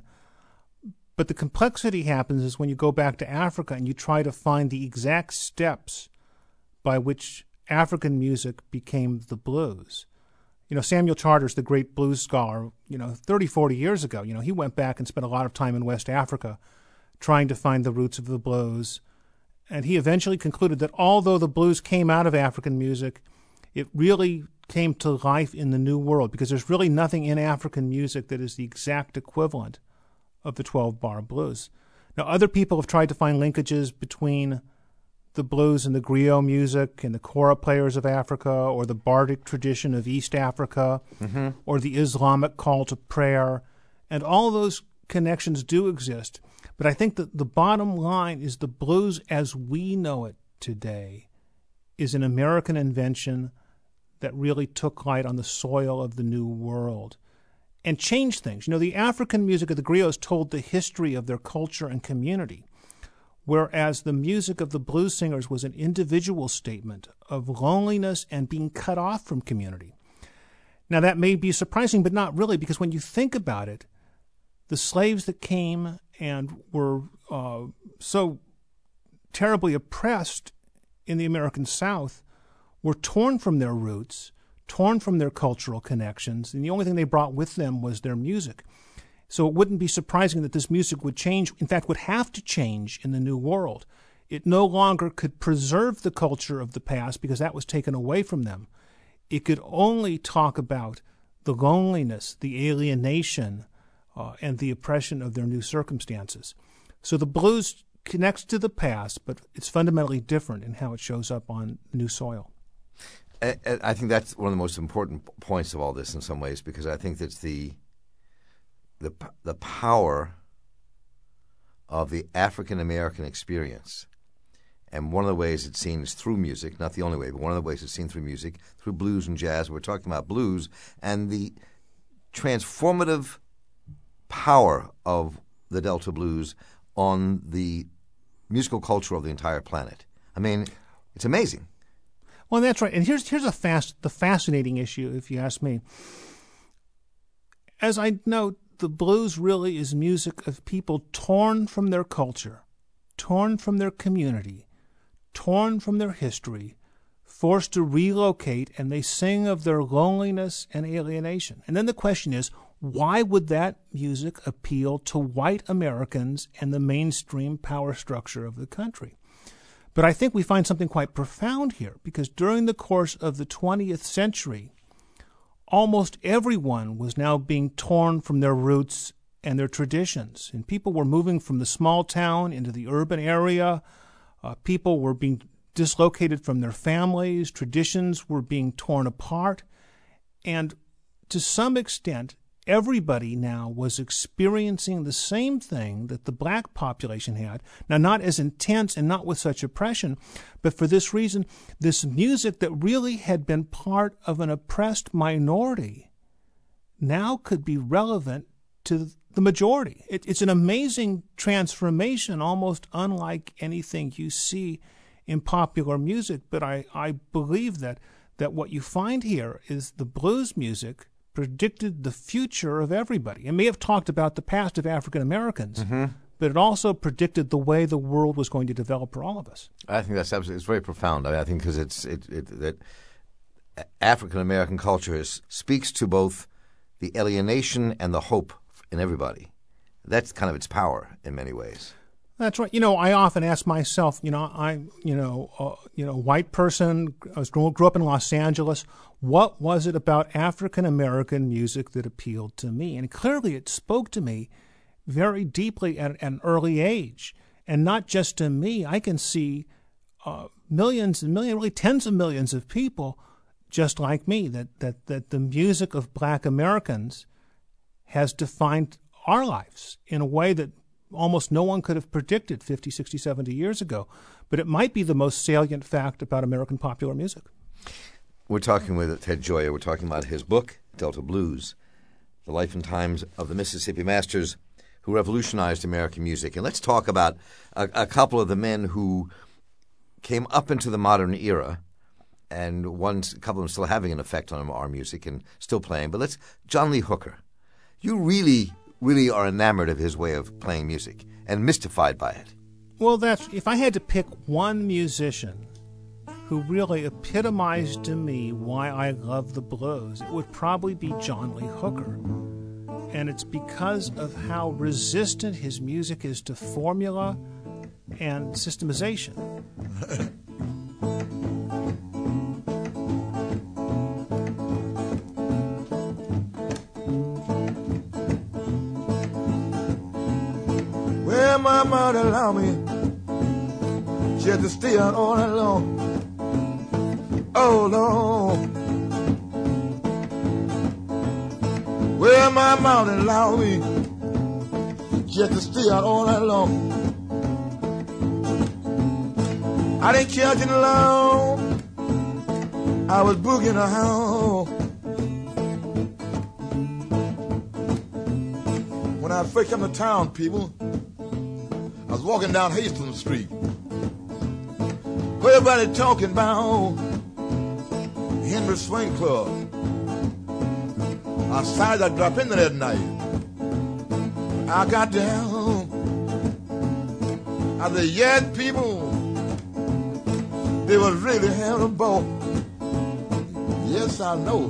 but the complexity happens is when you go back to Africa and you try to find the exact steps by which African music became the blues. You know, Samuel Charters, the great blues scholar, you know, thirty, forty years ago, you know, he went back and spent a lot of time in West Africa trying to find the roots of the blues. And he eventually concluded that although the blues came out of African music, it really came to life in the New World, because there's really nothing in African music that is the exact equivalent of the twelve-bar blues. Now, other people have tried to find linkages between the blues and the griot music and the kora players of Africa, or the bardic tradition of East Africa, mm-hmm. or the Islamic call to prayer. And all those connections do exist. But I think that the bottom line is the blues as we know it today is an American invention that really took light on the soil of the New World and changed things. You know, the African music of the griots told the history of their culture and community, whereas the music of the blues singers was an individual statement of loneliness and being cut off from community. Now, that may be surprising, but not really, because when you think about it, the slaves that came and were uh, so terribly oppressed in the American South were torn from their roots, torn from their cultural connections, and the only thing they brought with them was their music. So it wouldn't be surprising that this music would change, in fact, would have to change in the New World. It no longer could preserve the culture of the past because that was taken away from them. It could only talk about the loneliness, the alienation, uh, and the oppression of their new circumstances. So the blues connects to the past, but it's fundamentally different in how it shows up on new soil. I, I think that's one of the most important points of all this in some ways, because I think that's the the the power of the African American experience. And one of the ways it's seen is through music, not the only way, but one of the ways it's seen through music, through blues and jazz. We're talking about blues and the transformative power of the Delta blues on the musical culture of the entire planet. I mean, it's amazing. Well, that's right. And here's here's a fast the fascinating issue, if you ask me. As I note, the blues really is music of people torn from their culture, torn from their community, torn from their history, forced to relocate, and they sing of their loneliness and alienation. And then the question is, why would that music appeal to white Americans and the mainstream power structure of the country? But I think we find something quite profound here, because during the course of the twentieth century, almost everyone was now being torn from their roots and their traditions. And people were moving from the small town into the urban area. Uh, people were being dislocated from their families. Traditions were being torn apart. And to some extent, everybody now was experiencing the same thing that the black population had. Now, not as intense and not with such oppression, but for this reason, this music that really had been part of an oppressed minority now could be relevant to the majority. It, it's an amazing transformation, almost unlike anything you see in popular music. But I, I believe that, that what you find here is the blues music predicted the future of everybody. It may have talked about the past of African Americans, mm-hmm. but it also predicted the way the world was going to develop for all of us. I think that's absolutely, it's very profound. I, mean, I think because it's it, it, that African American culture is, speaks to both the alienation and the hope in everybody. That's kind of its power in many ways. That's right. You know, I often ask myself, you know, I'm, you know, uh, you know, white person, I was grew, grew up in Los Angeles. What was it about African American music that appealed to me? And clearly it spoke to me very deeply at, at an early age. And not just to me. I can see uh, millions and millions, really tens of millions of people just like me, that, that, that the music of black Americans has defined our lives in a way that almost no one could have predicted fifty, sixty, seventy years ago. But it might be the most salient fact about American popular music. We're talking with Ted Gioia. We're talking about his book, Delta Blues, The Life and Times of the Mississippi Masters Who Revolutionized American Music. And let's talk about a, a couple of the men who came up into the modern era, and one, a couple of them still having an effect on our music and still playing. But let's, John Lee Hooker. You really... really are enamored of his way of playing music and mystified by it. Well, that's if I had to pick one musician who really epitomized to me why I love the blues, it would probably be John Lee Hooker. and it's because of how resistant his music is to formula and systemization. Well, my mother allowed me just to stay out all night long. Oh, Lord. Well, my mother allowed me just to stay out all night long. I didn't catch it long. I was boogieing around. When I first came to town, people, I was walking down Hastings Street. Heard everybody talking about Henry Swing Club. I decided I'd drop in there that night. I got down. I said, yeah, people, they was really having a ball. Yes, I know.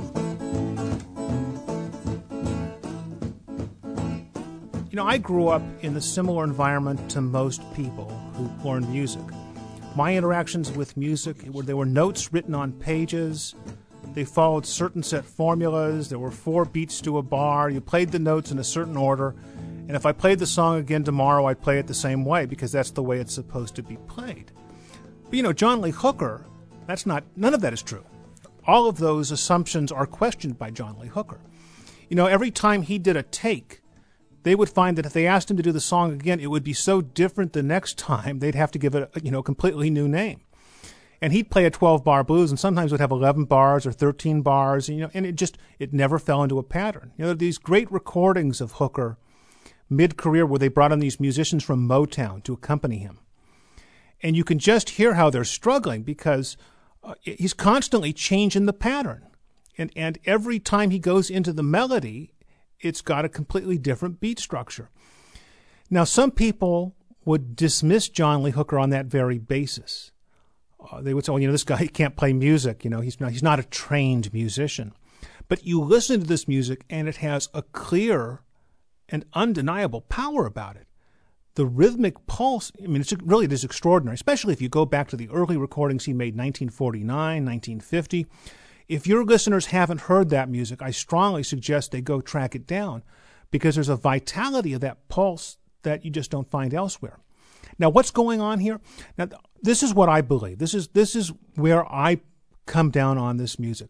You know, I grew up in a similar environment to most people who learn music. My interactions with music, were there were notes written on pages. They followed certain set formulas. There were four beats to a bar. You played the notes in a certain order. And if I played the song again tomorrow, I'd play it the same way because that's the way it's supposed to be played. But, you know, John Lee Hooker, that's not, none of that is true. All of those assumptions are questioned by John Lee Hooker. You know, every time he did a take, they would find that if they asked him to do the song again, it would be so different the next time, they'd have to give it a, you know, completely new name. And he'd play a twelve-bar blues, and sometimes would have eleven bars or thirteen bars, and, you know, and it just, it never fell into a pattern. You know, these great recordings of Hooker mid-career where they brought in these musicians from Motown to accompany him. And you can just hear how they're struggling because uh, he's constantly changing the pattern. And, and every time he goes into the melody, it's got a completely different beat structure. Now, some people would dismiss John Lee Hooker on that very basis. Uh, they would say, well, you know, this guy he can't play music. You know, he's not, he's not a trained musician. But you listen to this music, and it has a clear and undeniable power about it. The rhythmic pulse, I mean, it's really it is extraordinary, especially if you go back to the early recordings he made, nineteen forty-nine, nineteen fifty. If your listeners haven't heard that music, I strongly suggest they go track it down because there's a vitality of that pulse that you just don't find elsewhere. Now, what's going on here? Now, this is what I believe. This is this is where I come down on this music.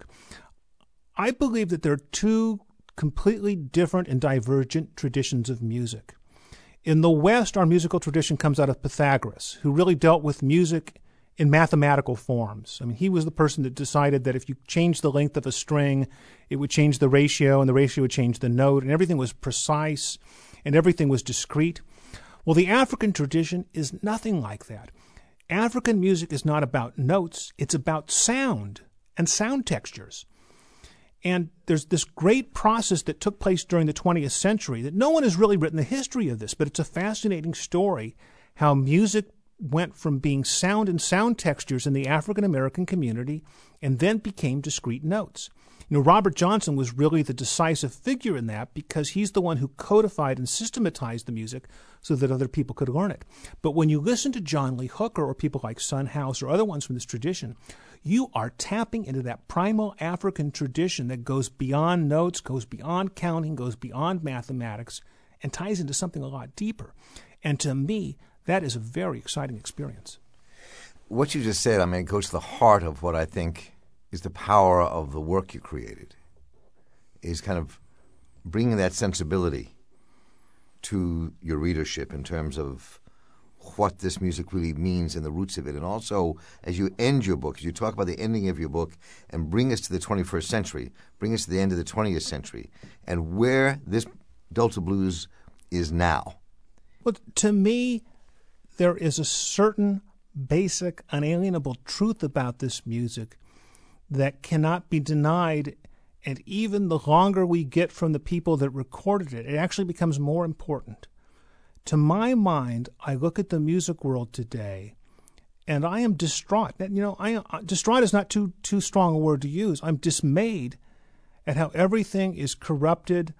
I believe that there are two completely different and divergent traditions of music. In the West, our musical tradition comes out of Pythagoras, who really dealt with music in mathematical forms. I mean, he was the person that decided that if you changed the length of a string, it would change the ratio, and the ratio would change the note, and everything was precise, and everything was discrete. Well, the African tradition is nothing like that. African music is not about notes, it's about sound and sound textures. And there's this great process that took place during the twentieth century that no one has really written the history of this, but it's a fascinating story how music went from being sound and sound textures in the African-American community and then became discrete notes. You know, Robert Johnson was really the decisive figure in that because he's the one who codified and systematized the music so that other people could learn it. But when you listen to John Lee Hooker or people like Son House or other ones from this tradition, you are tapping into that primal African tradition that goes beyond notes, goes beyond counting, goes beyond mathematics, and ties into something a lot deeper. And to me, that is a very exciting experience. What you just said, I mean, it goes to the heart of what I think is the power of the work you created, is kind of bringing that sensibility to your readership in terms of what this music really means and the roots of it. And also, as you end your book, as you talk about the ending of your book and bring us to the twenty-first century, bring us to the end of the twentieth century, and where this Delta blues is now. Well, to me, there is a certain basic, unalienable truth about this music that cannot be denied, and even the longer we get from the people that recorded it, it actually becomes more important. To my mind, I look at the music world today, and I am distraught. You know, I, distraught is not too too strong a word to use. I'm dismayed at how everything is corrupted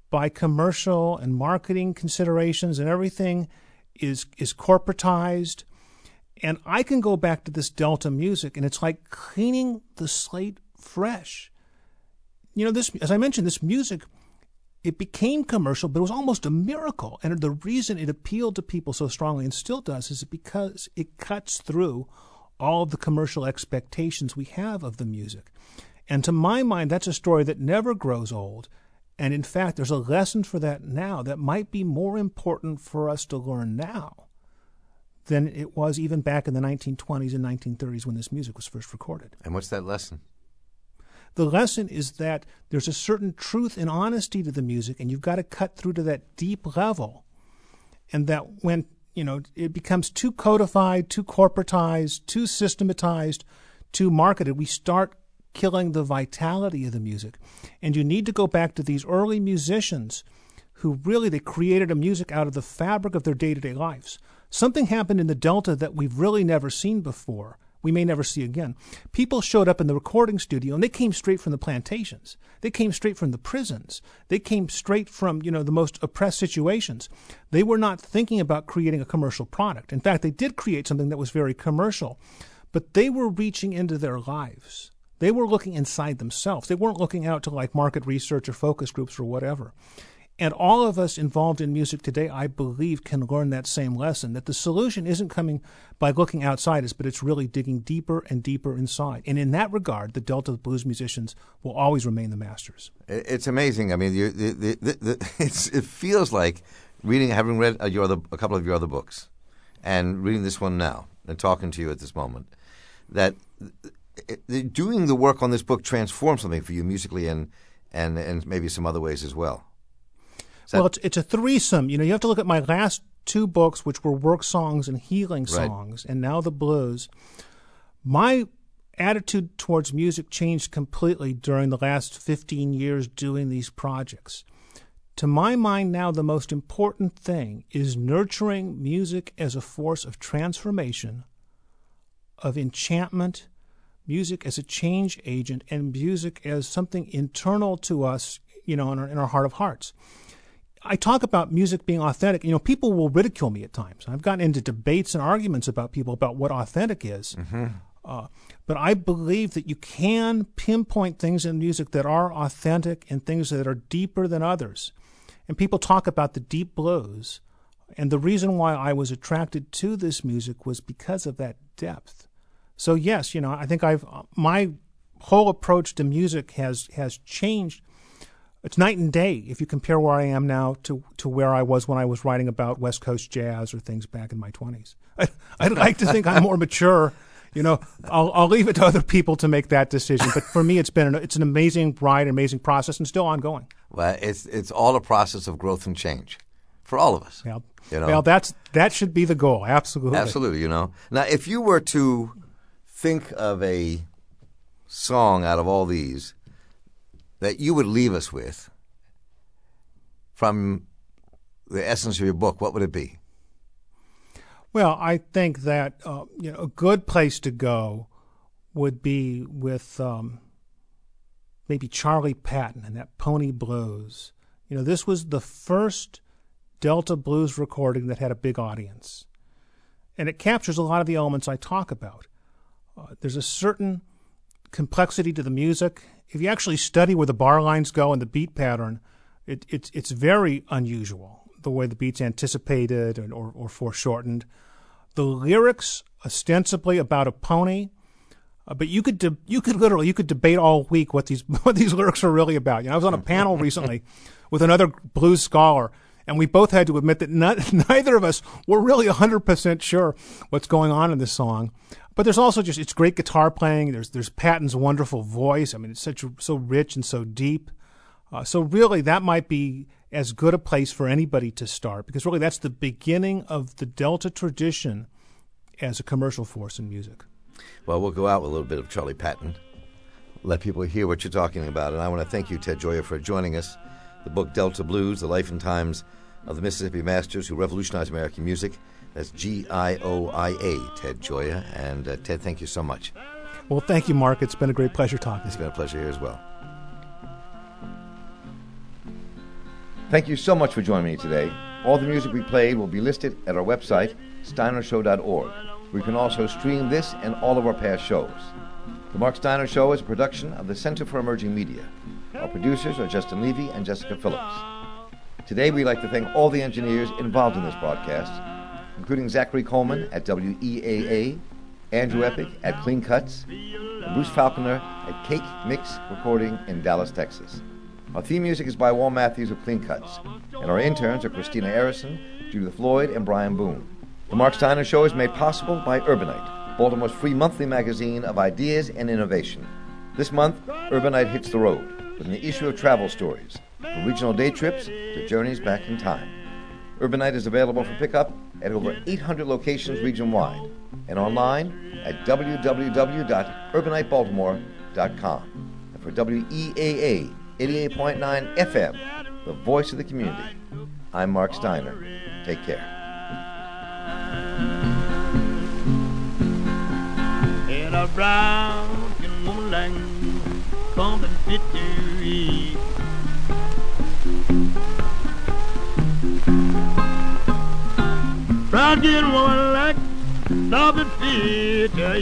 by commercial and marketing considerations, and everything is is corporatized. And I can go back to this Delta music, and it's like cleaning the slate fresh. You know, this, as I mentioned, this music, it became commercial, but it was almost a miracle. And the reason it appealed to people so strongly, and still does, is because it cuts through all of the commercial expectations we have of the music. And to my mind, that's a story that never grows old. And in fact, there's a lesson for that now that might be more important for us to learn now than it was even back in the nineteen twenties and nineteen thirties when this music was first recorded. And what's that lesson? The lesson is that there's a certain truth and honesty to the music, and you've got to cut through to that deep level. And that when, you know, it becomes too codified, too corporatized, too systematized, too marketed, we start killing the vitality of the music. And you need to go back to these early musicians who really, they created a music out of the fabric of their day-to-day lives. Something happened in the Delta that we've really never seen before. We may never see again. People showed up in the recording studio, and they came straight from the plantations. They came straight from the prisons. They came straight from, you know, the most oppressed situations. They were not thinking about creating a commercial product. In fact, they did create something that was very commercial, but they were reaching into their lives. They were looking inside themselves. They weren't looking out to like market research or focus groups or whatever. And all of us involved in music today, I believe, can learn that same lesson, that the solution isn't coming by looking outside us, but it's really digging deeper and deeper inside. And in that regard, the Delta blues musicians will always remain the masters. It's amazing. I mean, you, the, the, the, the, it's, it feels like reading, having read your other, a couple of your other books and reading this one now and talking to you at this moment, that it, doing the work on this book transformed something for you musically and, and, and maybe some other ways as well. Well, it's, it's a threesome. You know, you have to look at my last two books, which were work songs and healing songs, right, and now the blues. My attitude towards music changed completely during the last fifteen years doing these projects. To my mind now, the most important thing is nurturing music as a force of transformation, of enchantment, music as a change agent, and music as something internal to us, you know, in our, in our heart of hearts. I talk about music being authentic. You know, people will ridicule me at times. I've gotten into debates and arguments about people about what authentic is. Mm-hmm. Uh, but I believe that you can pinpoint things in music that are authentic and things that are deeper than others. And people talk about the deep blues. And the reason why I was attracted to this music was because of that depth. So yes, you know, I think I've my whole approach to music has has changed. It's night and day if you compare where I am now to, to where I was when I was writing about West Coast jazz or things back in my twenties. I, I'd like to think I'm more mature. You know, I'll, I'll leave it to other people to make that decision. But for me, it's been an, it's an amazing ride, an amazing process, and still ongoing. Well, it's it's all a process of growth and change for all of us. Yeah. You know? Well, that's that should be the goal. Absolutely. Absolutely. You know. Now, if you were to think of a song out of all these that you would leave us with from the essence of your book, what would it be? Well, I think that uh, you know, a good place to go would be with um, maybe Charlie Patton and that Pony Blues. You know, this was the first Delta blues recording that had a big audience. And it captures a lot of the elements I talk about. Uh, there's a certain complexity to the music. If you actually study where the bar lines go and the beat pattern, it, it's it's very unusual, the way the beat's anticipated and, or, or foreshortened. The lyrics, ostensibly about a pony, uh, but you could de- you could literally you could debate all week what these what these lyrics are really about. You know, I was on a panel recently with another blues scholar, and we both had to admit that not, neither of us were really one hundred percent sure what's going on in this song. But there's also just, it's great guitar playing. There's there's Patton's wonderful voice. I mean, it's such a, so rich and so deep. Uh, so really, that might be as good a place for anybody to start, because really that's the beginning of the Delta tradition as a commercial force in music. Well, we'll go out with a little bit of Charlie Patton, let people hear what you're talking about. And I want to thank you, Ted Gioia, for joining us. The book Delta Blues, The Life and Times of the Mississippi Masters Who Revolutionized American Music. That's G I O I A, Ted Gioia. And uh, Ted, thank you so much. Well, thank you, Mark. It's been a great pleasure talking. It's been a pleasure here as well. Thank you so much for joining me today. All the music we played will be listed at our website, steiner show dot org. We can also stream this and all of our past shows. The Mark Steiner Show is a production of the Center for Emerging Media. Our producers are Justin Levy and Jessica Phillips. Today we'd like to thank all the engineers involved in this broadcast, including Zachary Coleman at W E A A, Andrew Epic at Clean Cuts, and Bruce Falconer at Cake Mix Recording in Dallas, Texas. Our theme music is by Wal Matthews of Clean Cuts, and our interns are Christina Arison, Judith Floyd, and Brian Boone. The Mark Steiner Show is made possible by Urbanite, Baltimore's free monthly magazine of ideas and innovation. This month, Urbanite hits the road with an issue of travel stories, from regional day trips to journeys back in time. Urbanite is available for pickup at over eight hundred locations region-wide and online at w w w dot urbanite baltimore dot com. And for W E A A eighty-eight point nine F M, the voice of the community, I'm Mark Steiner. Take care. In a brown moonlight, come and fit to eat. Brown skin woman like stop and fit to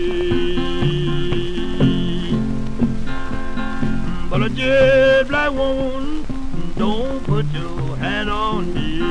eat. But a jet black woman, don't put your hand on me.